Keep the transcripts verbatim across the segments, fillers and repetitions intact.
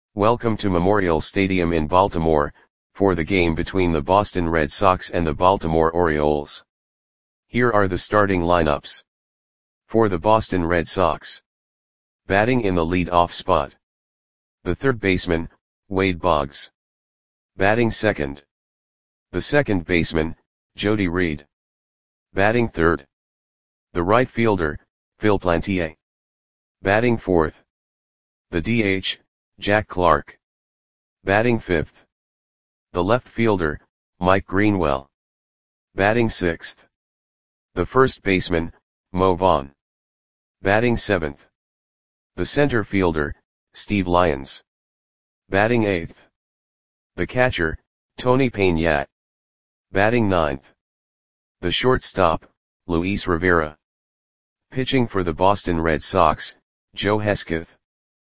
Welcome to Memorial Stadium in Baltimore, for the game between the Boston Red Sox and the Baltimore Orioles. Here are the starting lineups. For the Boston Red Sox. Batting in the lead-off spot. The third baseman, Wade Boggs. Batting second. The second baseman, Jody Reed. Batting third. The right fielder, Phil Plantier. Batting fourth. The D H, Jack Clark. Batting fifth. The left fielder, Mike Greenwell. Batting sixth. The first baseman, Mo Vaughn. Batting seventh. The center fielder, Steve Lyons. Batting eighth. The catcher, Tony Peña. Batting ninth. The shortstop, Luis Rivera. Pitching for the Boston Red Sox, Joe Hesketh.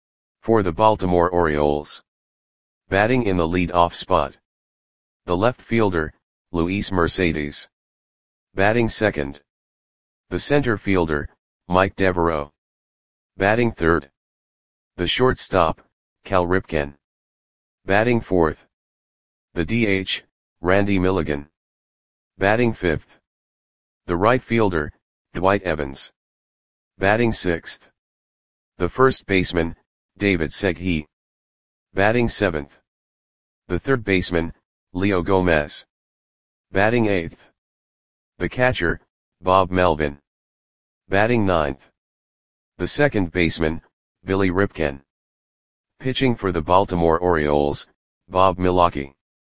For the Baltimore Orioles. Batting in the lead-off spot. The left fielder, Luis Mercedes. Batting second. The center fielder, Mike Devereaux. Batting third. The shortstop, Cal Ripken. Batting fourth. The D H, Randy Milligan. Batting fifth. The right fielder, Dwight Evans. Batting sixth. The first baseman, David Segui. Batting seventh. The third baseman, Leo Gomez. Batting eighth. The catcher, Bob Melvin. Batting ninth. The second baseman, Billy Ripken. Pitching for the Baltimore Orioles, Bob Milwaukee.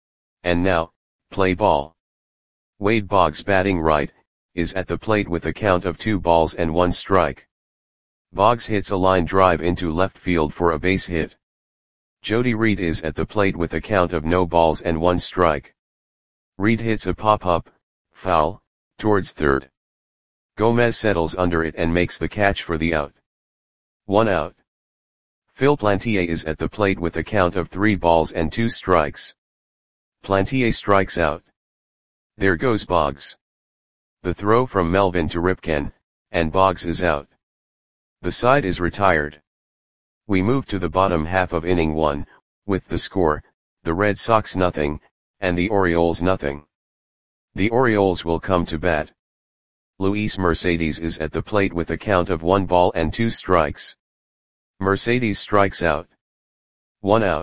And now, play ball. Wade Boggs, batting right, is at the plate with a count of two balls and one strike. Boggs hits a line drive into left field for a base hit. Jody Reed is at the plate with a count of no balls and one strike. Reed hits a pop-up, foul, towards third. Gomez settles under it and makes the catch for the out. One out. Phil Plantier is at the plate with a count of three balls and two strikes. Plantier strikes out. There goes Boggs. The throw from Melvin to Ripken, and Boggs is out. The side is retired. We move to the bottom half of inning one, with the score, the Red Sox nothing, and the Orioles nothing. The Orioles will come to bat. Luis Mercedes is at the plate with a count of one ball and two strikes. Mercedes strikes out. One out.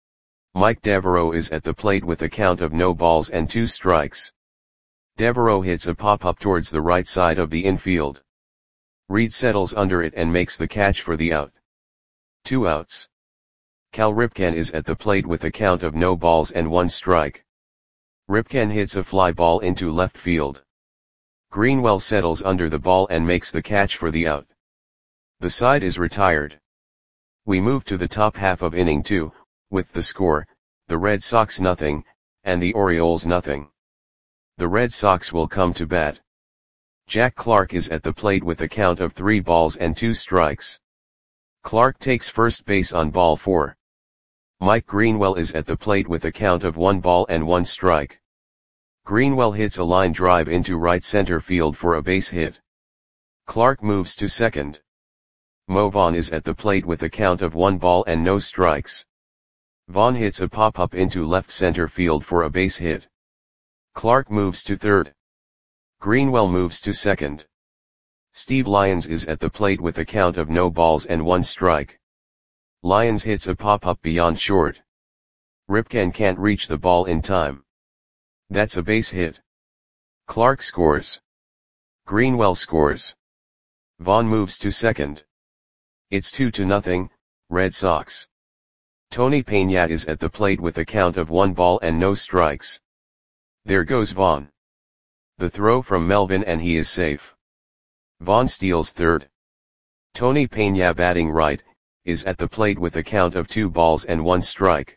Mike Devereaux is at the plate with a count of no balls and two strikes. Devereaux hits a pop-up towards the right side of the infield. Reed settles under it and makes the catch for the out. Two outs. Cal Ripken is at the plate with a count of no balls and one strike. Ripken hits a fly ball into left field. Greenwell settles under the ball and makes the catch for the out. The side is retired. We move to the top half of inning two, with the score, the Red Sox nothing, and the Orioles nothing. The Red Sox will come to bat. Jack Clark is at the plate with a count of three balls and two strikes. Clark takes first base on ball four. Mike Greenwell is at the plate with a count of one ball and one strike. Greenwell hits a line drive into right center field for a base hit. Clark moves to second. Mo Vaughn is at the plate with a count of one ball and no strikes. Vaughn hits a pop-up into left center field for a base hit. Clark moves to third. Greenwell moves to second. Steve Lyons is at the plate with a count of no balls and one strike. Lyons hits a pop-up beyond short. Ripken can't reach the ball in time. That's a base hit. Clark scores. Greenwell scores. Vaughn moves to second. It's two to nothing, Red Sox. Tony Peña is at the plate with a count of one ball and no strikes. There goes Vaughn. The throw from Melvin and he is safe. Vaughn steals third. Tony Peña, batting right, is at the plate with a count of two balls and one strike.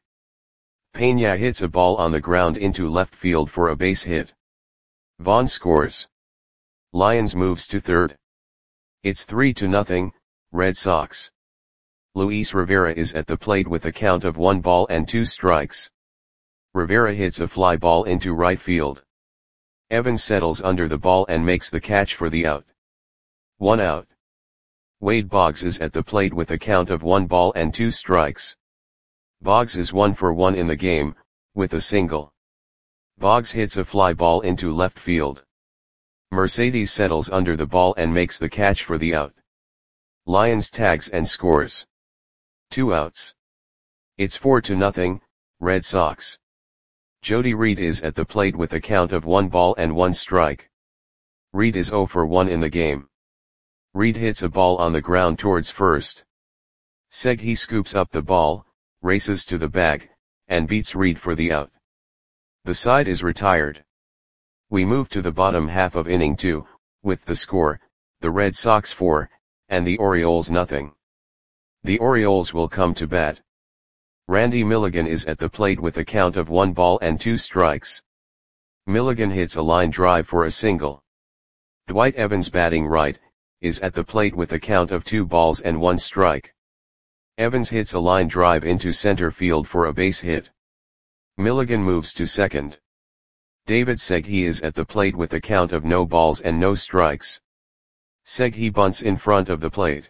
Peña hits a ball on the ground into left field for a base hit. Vaughn scores. Lyons moves to third. It's three to nothing, Red Sox. Luis Rivera is at the plate with a count of one ball and two strikes. Rivera hits a fly ball into right field. Evans settles under the ball and makes the catch for the out. One out. Wade Boggs is at the plate with a count of one ball and two strikes. Boggs is one for one in the game, with a single. Boggs hits a fly ball into left field. Mercedes settles under the ball and makes the catch for the out. Lyons tags and scores. Two outs. It's four to nothing, Red Sox. Jody Reed is at the plate with a count of one ball and one strike. Reed is oh for one in the game. Reed hits a ball on the ground towards first. Segui scoops up the ball, races to the bag, and beats Reed for the out. The side is retired. We move to the bottom half of inning two, with the score, the Red Sox four, and the Orioles nothing. The Orioles will come to bat. Randy Milligan is at the plate with a count of one ball and two strikes. Milligan hits a line drive for a single. Dwight Evans, batting right, is at the plate with a count of two balls and one strike. Evans hits a line drive into center field for a base hit. Milligan moves to second. David Segui is at the plate with a count of no balls and no strikes. Segui bunts in front of the plate.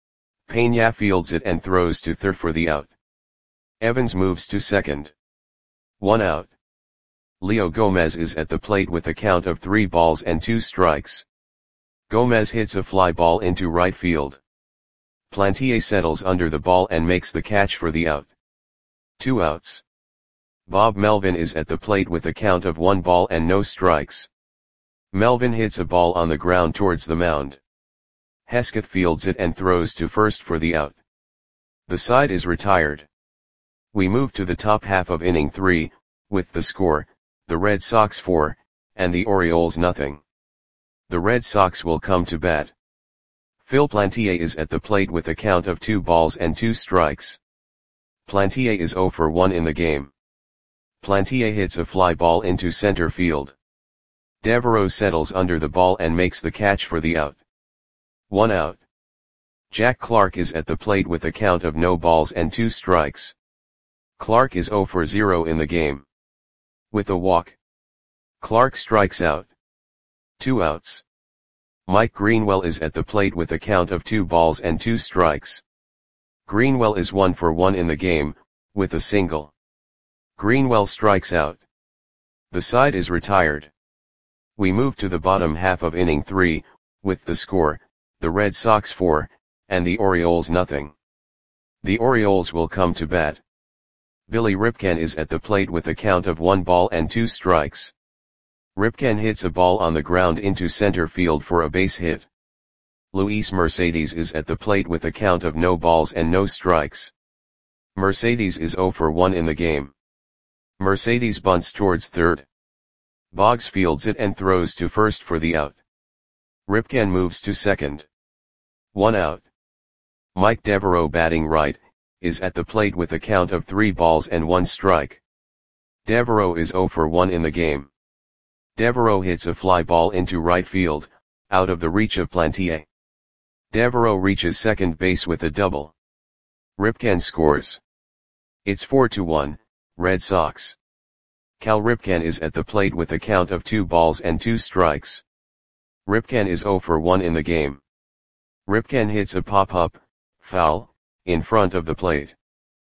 Peña fields it and throws to third for the out. Evans moves to second. One out. Leo Gomez is at the plate with a count of three balls and two strikes. Gomez hits a fly ball into right field. Plantier settles under the ball and makes the catch for the out. Two outs. Bob Melvin is at the plate with a count of one ball and no strikes. Melvin hits a ball on the ground towards the mound. Hesketh fields it and throws to first for the out. The side is retired. We move to the top half of inning three, with the score, the Red Sox four, and the Orioles nothing. The Red Sox will come to bat. Phil Plantier is at the plate with a count of two balls and two strikes. Plantier is oh for one in the game. Plantier hits a fly ball into center field. Devereaux settles under the ball and makes the catch for the out. One out. Jack Clark is at the plate with a count of no balls and two strikes. Clark is oh for zero in the game. With a walk, Clark strikes out. Two outs. Mike Greenwell is at the plate with a count of two balls and two strikes. Greenwell is one for one in the game, with a single. Greenwell strikes out. The side is retired. We move to the bottom half of inning three, with the score, the Red Sox four, and the Orioles nothing. The Orioles will come to bat. Billy Ripken is at the plate with a count of one ball and two strikes. Ripken hits a ball on the ground into center field for a base hit. Luis Mercedes is at the plate with a count of no balls and no strikes. Mercedes is oh for one in the game. Mercedes bunts towards third. Boggs fields it and throws to first for the out. Ripken moves to second. One out. Mike Devereaux, batting right, is at the plate with a count of three balls and one strike. Devereaux is oh for one in the game. Devereaux hits a fly ball into right field, out of the reach of Plantier. Devereaux reaches second base with a double. Ripken scores. It's four to one, Red Sox. Cal Ripken is at the plate with a count of two balls and two strikes. Ripken is oh for one in the game. Ripken hits a pop-up, foul, in front of the plate.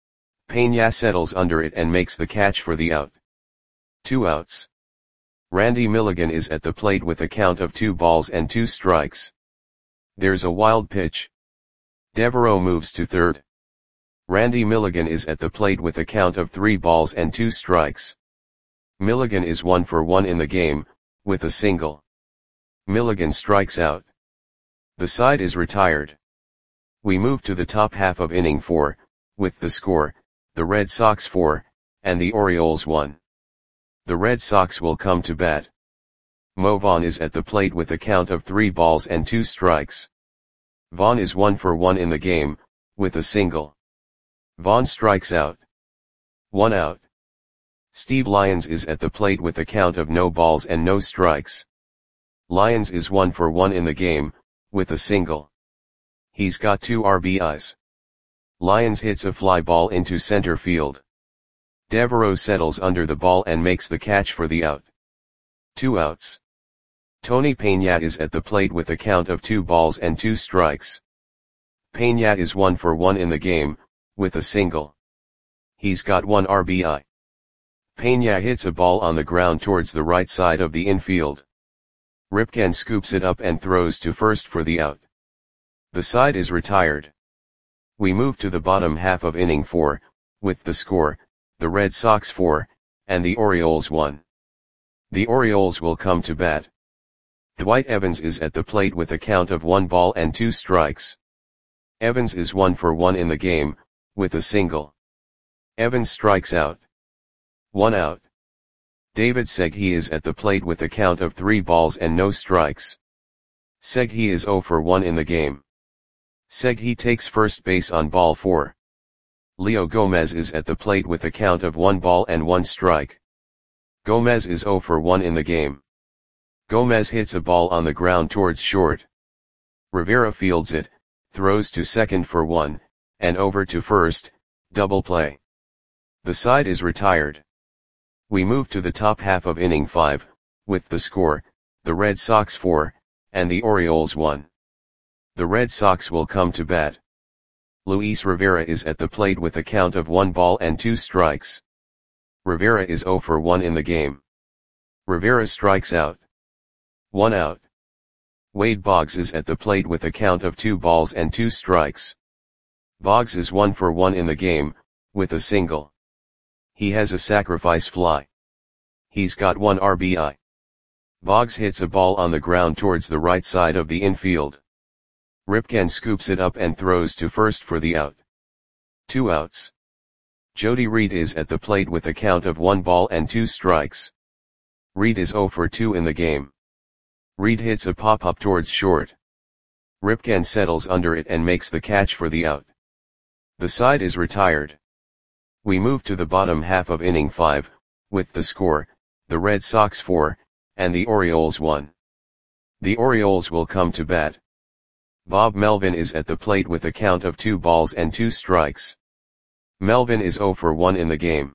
Peña settles under it and makes the catch for the out. Two outs. Randy Milligan is at the plate with a count of two balls and two strikes. There's a wild pitch. Devereaux moves to third. Randy Milligan is at the plate with a count of three balls and two strikes. Milligan is one for one in the game, with a single. Milligan strikes out. The side is retired. We move to the top half of inning four, with the score, the Red Sox four, and the Orioles one. The Red Sox will come to bat. Mo Vaughn is at the plate with a count of three balls and two strikes. Vaughn is one for one in the game, with a single. Vaughn strikes out. One out. Steve Lyons is at the plate with a count of no balls and no strikes. Lyons is one for one in the game, with a single. He's got two R B Is. Lyons hits a fly ball into center field. Devereaux settles under the ball and makes the catch for the out. Two outs. Tony Peña is at the plate with a count of two balls and two strikes. Peña is one for one in the game, with a single. He's got one R B I. Peña hits a ball on the ground towards the right side of the infield. Ripken scoops it up and throws to first for the out. The side is retired. We move to the bottom half of inning four, with the score, the Red Sox four, and the Orioles one. The Orioles will come to bat. Dwight Evans is at the plate with a count of one ball and two strikes. Evans is one for one in the game, with a single. Evans strikes out. One out. David Segui is at the plate with a count of three balls and no strikes. Segui is zero for one in the game. Segui takes first base on ball four. Leo Gomez is at the plate with a count of one ball and one strike. Gomez is zero for one in the game. Gomez hits a ball on the ground towards short. Rivera fields it, throws to second for one, and over to first, double play. The side is retired. We move to the top half of inning five, with the score, the Red Sox four, and the Orioles one. The Red Sox will come to bat. Luis Rivera is at the plate with a count of one ball and two strikes. Rivera is zero for one in the game. Rivera strikes out. One out. Wade Boggs is at the plate with a count of two balls and two strikes. Boggs is one for one in the game, with a single. He has a sacrifice fly. He's got one R B I. Boggs hits a ball on the ground towards the right side of the infield. Ripken scoops it up and throws to first for the out. Two outs. Jody Reed is at the plate with a count of one ball and two strikes. Reed is zero for two in the game. Reed hits a pop-up towards short. Ripken settles under it and makes the catch for the out. The side is retired. We move to the bottom half of inning five, with the score, the Red Sox four, and the Orioles one. The Orioles will come to bat. Bob Melvin is at the plate with a count of two balls and two strikes. Melvin is zero for one in the game.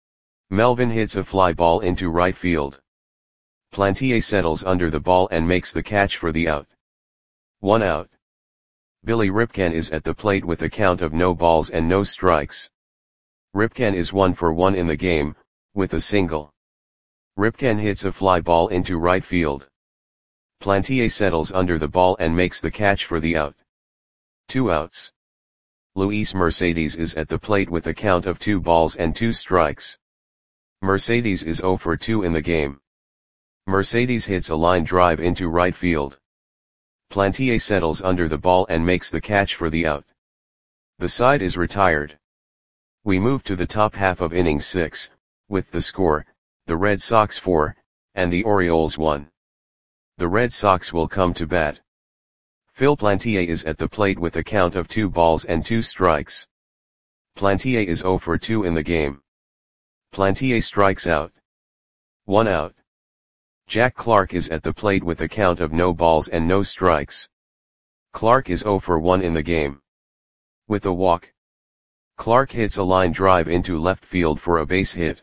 Melvin hits a fly ball into right field. Plantier settles under the ball and makes the catch for the out. One out. Billy Ripken is at the plate with a count of no balls and no strikes. Ripken is one for one in the game, with a single. Ripken hits a fly ball into right field. Plantier settles under the ball and makes the catch for the out. Two outs. Luis Mercedes is at the plate with a count of two balls and two strikes. Mercedes is zero for two in the game. Mercedes hits a line drive into right field. Plantier settles under the ball and makes the catch for the out. The side is retired. We move to the top half of inning six, with the score, the Red Sox four, and the Orioles one. The Red Sox will come to bat. Phil Plantier is at the plate with a count of two balls and two strikes. Plantier is zero for two in the game. Plantier strikes out. One out. Jack Clark is at the plate with a count of no balls and no strikes. Clark is zero for one in the game. With a walk. Clark hits a line drive into left field for a base hit.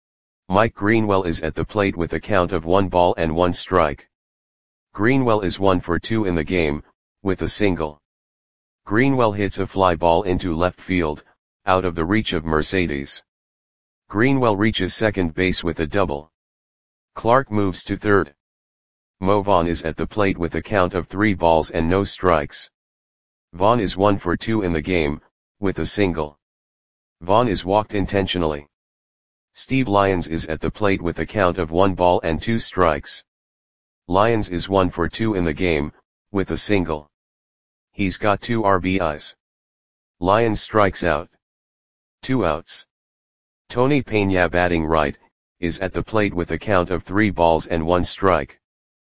Mike Greenwell is at the plate with a count of one ball and one strike. Greenwell is one for two in the game, with a single. Greenwell hits a fly ball into left field, out of the reach of Mercedes. Greenwell reaches second base with a double. Clark moves to third. Mo Vaughn is at the plate with a count of three balls and no strikes. Vaughn is one for two in the game, with a single. Vaughn is walked intentionally. Steve Lyons is at the plate with a count of one ball and two strikes. Lyons is one for two in the game, with a single. He's got two R B Is. Lyons strikes out. Two outs. Tony Peña, batting right, is at the plate with a count of three balls and one strike.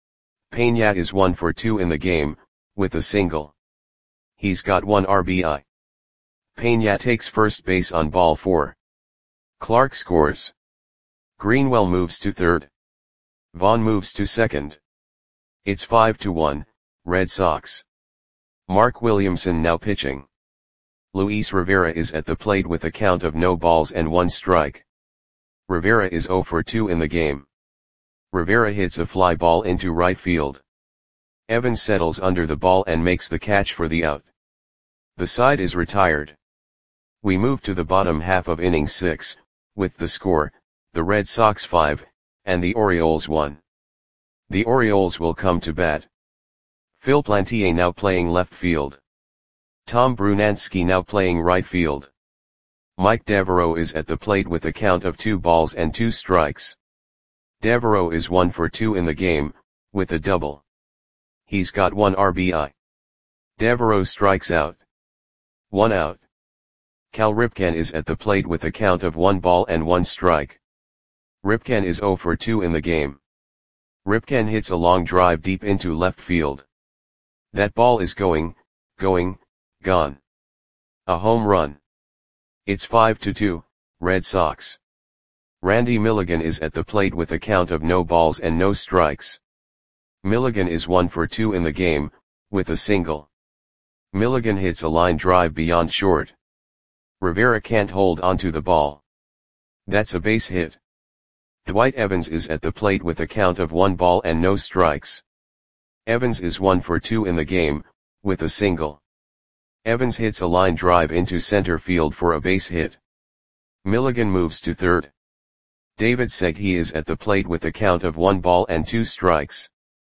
Peña is one for two in the game, with a single. He's got one R B I. Peña takes first base on ball four. Clark scores. Greenwell moves to third. Vaughn moves to second. It's five to one, Red Sox. Mark Williamson now pitching. Luis Rivera is at the plate with a count of no balls and one strike. Rivera is zero for two in the game. Rivera hits a fly ball into right field. Evans settles under the ball and makes the catch for the out. The side is retired. We move to the bottom half of inning six, with the score, the Red Sox five, and the Orioles one. The Orioles will come to bat. Phil Plantier now playing left field. Tom Brunansky now playing right field. Mike Devereaux is at the plate with a count of two balls and two strikes. Devereaux is one for two in the game, with a double. He's got one R B I. Devereaux strikes out. One out. Cal Ripken is at the plate with a count of one ball and one strike. Ripken is zero for two in the game. Ripken hits a long drive deep into left field. That ball is going, going, gone. A home run. It's five to two, Red Sox. Randy Milligan is at the plate with a count of no balls and no strikes. Milligan is one for two in the game, with a single. Milligan hits a line drive beyond short. Rivera can't hold onto the ball. That's a base hit. Dwight Evans is at the plate with a count of one ball and no strikes. Evans is one for two in the game, with a single. Evans hits a line drive into center field for a base hit. Milligan moves to third. David Segui is at the plate with a count of one ball and two strikes.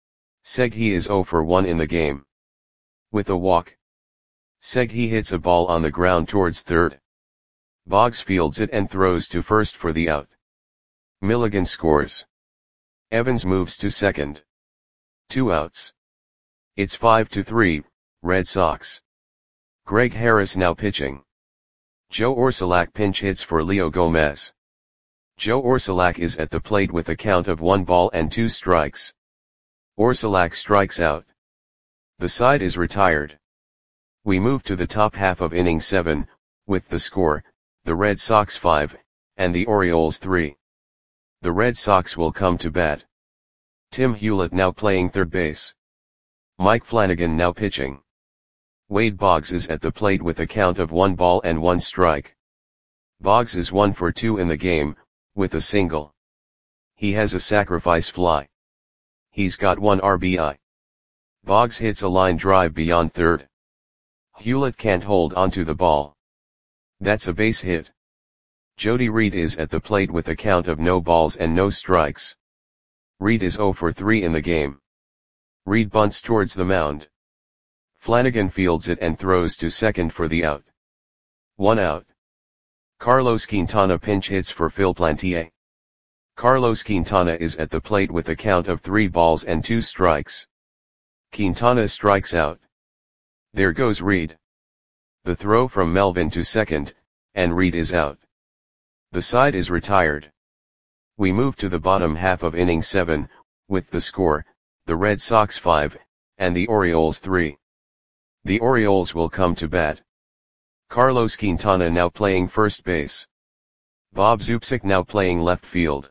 Segui is zero for one in the game. With a walk. Segui hits a ball on the ground towards third. Boggs fields it and throws to first for the out. Milligan scores. Evans moves to second. Two outs. It's five to three, Red Sox. Greg Harris now pitching. Joe Orsulak pinch hits for Leo Gomez. Joe Orsulak is at the plate with a count of one ball and two strikes. Orsulak strikes out. The side is retired. We move to the top half of inning seven, with the score, the Red Sox five, and the Orioles three. The Red Sox will come to bat. Tim Hewlett now playing third base. Mike Flanagan now pitching. Wade Boggs is at the plate with a count of one ball and one strike. Boggs is one for two in the game, with a single. He has a sacrifice fly. He's got one R B I. Boggs hits a line drive beyond third. Hewlett can't hold onto the ball. That's a base hit. Jody Reed is at the plate with a count of no balls and no strikes. Reed is zero for three in the game. Reed bunts towards the mound. Flanagan fields it and throws to second for the out. One out. Carlos Quintana pinch hits for Phil Plantier. Carlos Quintana is at the plate with a count of three balls and two strikes. Quintana strikes out. There goes Reed. The throw from Melvin to second, and Reed is out. The side is retired. We move to the bottom half of inning seven, with the score, the Red Sox five, and the Orioles three. The Orioles will come to bat. Carlos Quintana now playing first base. Bob Zupsik now playing left field.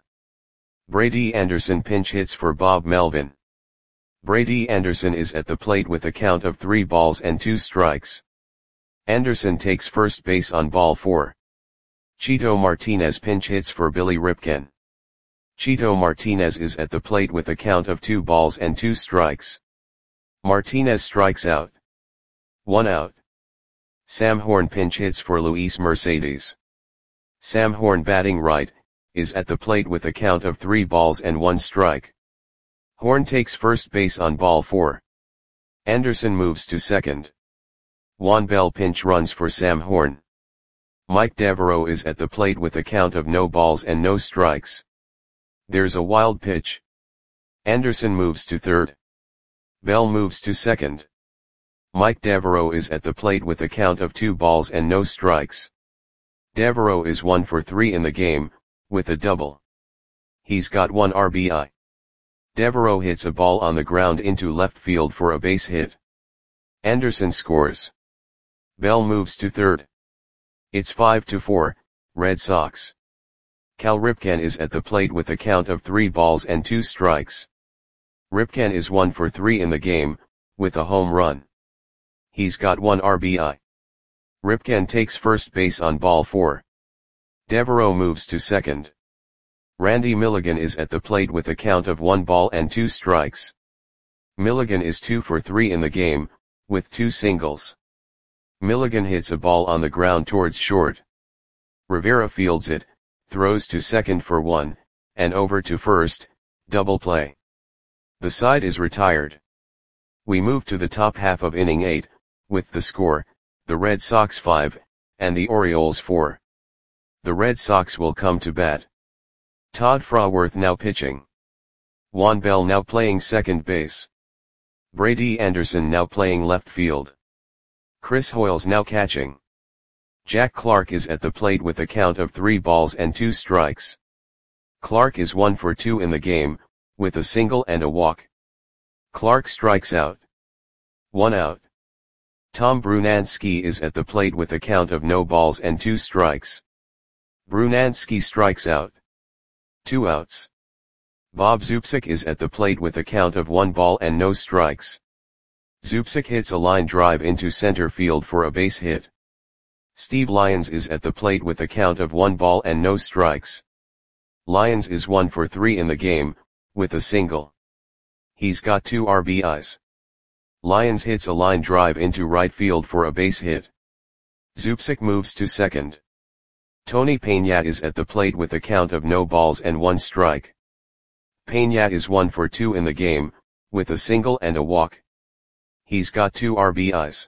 Brady Anderson pinch hits for Bob Melvin. Brady Anderson is at the plate with a count of three balls and two strikes. Anderson takes first base on ball four. Chito Martinez pinch hits for Billy Ripken. Chito Martinez is at the plate with a count of two balls and two strikes. Martinez strikes out. One out. Sam Horn pinch hits for Luis Mercedes. Sam Horn batting right, is at the plate with a count of three balls and one strike. Horn takes first base on ball four. Anderson moves to second. Juan Bell pinch runs for Sam Horn. Mike Devereaux is at the plate with a count of no balls and no strikes. There's a wild pitch. Anderson moves to third. Bell moves to second. Mike Devereaux is at the plate with a count of two balls and no strikes. Devereaux is one for three in the game, with a double. He's got one R B I. Devereaux hits a ball on the ground into left field for a base hit. Anderson scores. Bell moves to third. It's five to four, Red Sox. Cal Ripken is at the plate with a count of three balls and two strikes. Ripken is one for three in the game, with a home run. He's got one R B I. Ripken takes first base on ball four. Devereaux moves to second. Randy Milligan is at the plate with a count of one ball and two strikes. Milligan is two for three in the game, with two singles. Milligan hits a ball on the ground towards short. Rivera fields it, throws to second for one, and over to first, double play. The side is retired. We move to the top half of inning eight, with the score, the Red Sox five, and the Orioles four. The Red Sox will come to bat. Todd Fraworth now pitching. Juan Bell now playing second base. Brady Anderson now playing left field. Chris Hoiles now catching. Jack Clark is at the plate with a count of three balls and two strikes. Clark is one for two in the game, with a single and a walk. Clark strikes out. One out. Tom Brunansky is at the plate with a count of no balls and two strikes. Brunansky strikes out. Two outs. Bob Zupsik is at the plate with a count of one ball and no strikes. Zupsik hits a line drive into center field for a base hit. Steve Lyons is at the plate with a count of one ball and no strikes. Lyons is one for three in the game, with a single. He's got two R B Is. Lyons hits a line drive into right field for a base hit. Zupsik moves to second. Tony Peña is at the plate with a count of no balls and one strike. Peña is one for two in the game, with a single and a walk. He's got two R B Is.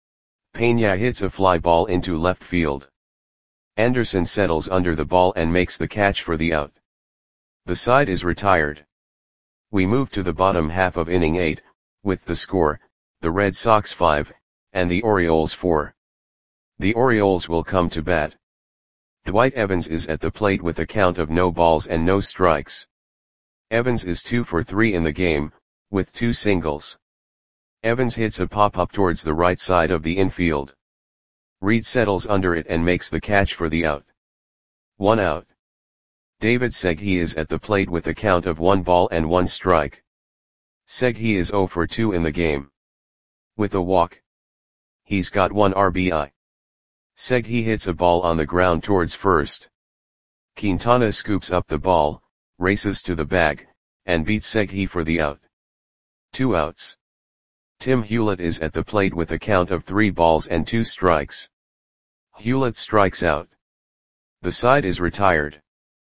Peña hits a fly ball into left field. Anderson settles under the ball and makes the catch for the out. The side is retired. We move to the bottom half of inning eight, with the score, the Red Sox five, and the Orioles four. The Orioles will come to bat. Dwight Evans is at the plate with a count of no balls and no strikes. Evans is two for three in the game, with two singles. Evans hits a pop-up towards the right side of the infield. Reed settles under it and makes the catch for the out. One out. David Segui is at the plate with a count of one ball and one strike. Segui is zero for two in the game. With a walk. He's got one R B I. Segui hits a ball on the ground towards first. Quintana scoops up the ball, races to the bag, and beats Segui for the out. Two outs. Tim Hewlett is at the plate with a count of three balls and two strikes. Hewlett strikes out. The side is retired.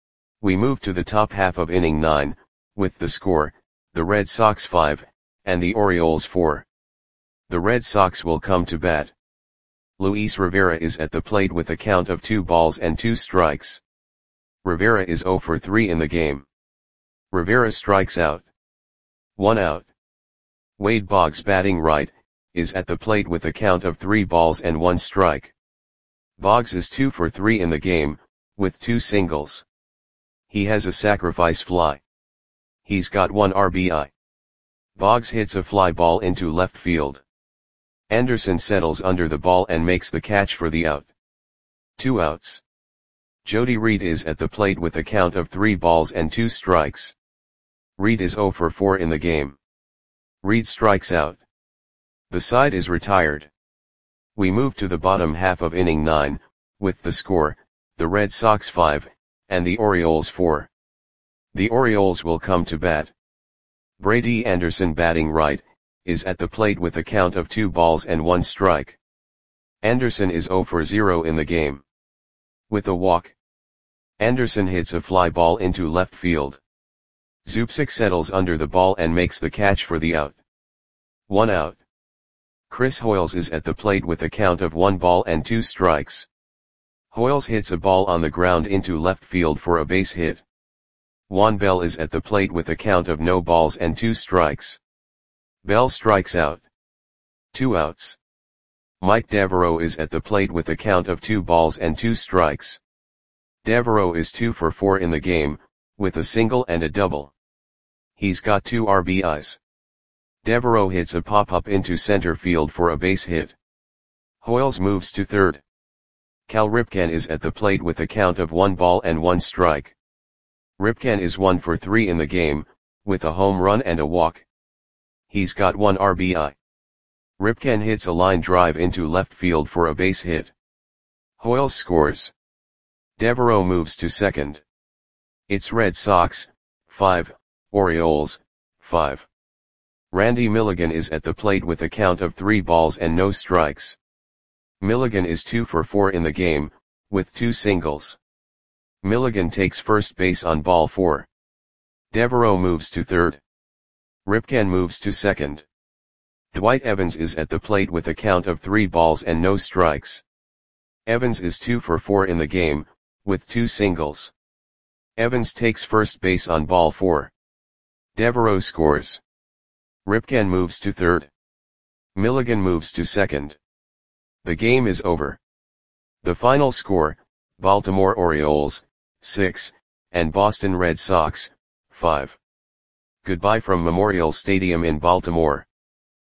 We move to the top half of inning nine, with the score, the Red Sox five, and the Orioles four. The Red Sox will come to bat. Luis Rivera is at the plate with a count of two balls and two strikes. Rivera is zero for three in the game. Rivera strikes out. One out. Wade Boggs batting right, is at the plate with a count of three balls and one strike. Boggs is two for three in the game, with two singles. He has a sacrifice fly. He's got one R B I. Boggs hits a fly ball into left field. Anderson settles under the ball and makes the catch for the out. Two outs. Jody Reed is at the plate with a count of three balls and two strikes. Reed is zero for four in the game. Reed strikes out. The side is retired. We move to the bottom half of inning nine, with the score, the Red Sox five, and the Orioles four. The Orioles will come to bat. Brady Anderson batting right, is at the plate with a count of two balls and one strike. Anderson is zero for zero in the game. With a walk. Anderson hits a fly ball into left field. Zupsik settles under the ball and makes the catch for the out. One out. Chris Hoiles is at the plate with a count of one ball and two strikes. Hoiles hits a ball on the ground into left field for a base hit. Juan Bell is at the plate with a count of no balls and two strikes. Bell strikes out. Two outs. Mike Devereaux is at the plate with a count of two balls and two strikes. Devereaux is two for four in the game, with a single and a double. He's got two R B Is. Devereaux hits a pop-up into center field for a base hit. Hoiles moves to third. Cal Ripken is at the plate with a count of one ball and one strike. Ripken is one for three in the game, with a home run and a walk. He's got one R B I. Ripken hits a line drive into left field for a base hit. Hoiles scores. Devereaux moves to second. It's Red Sox, five, Orioles, five. Randy Milligan is at the plate with a count of three balls and no strikes. Milligan is two for four in the game, with two singles. Milligan takes first base on ball four. Devereaux moves to third. Ripken moves to second. Dwight Evans is at the plate with a count of three balls and no strikes. Evans is two for four in the game, with two singles. Evans takes first base on ball four. Devereaux scores. Ripken moves to third. Milligan moves to second. The game is over. The final score, Baltimore Orioles, six, and Boston Red Sox, five. Goodbye from Memorial Stadium in Baltimore.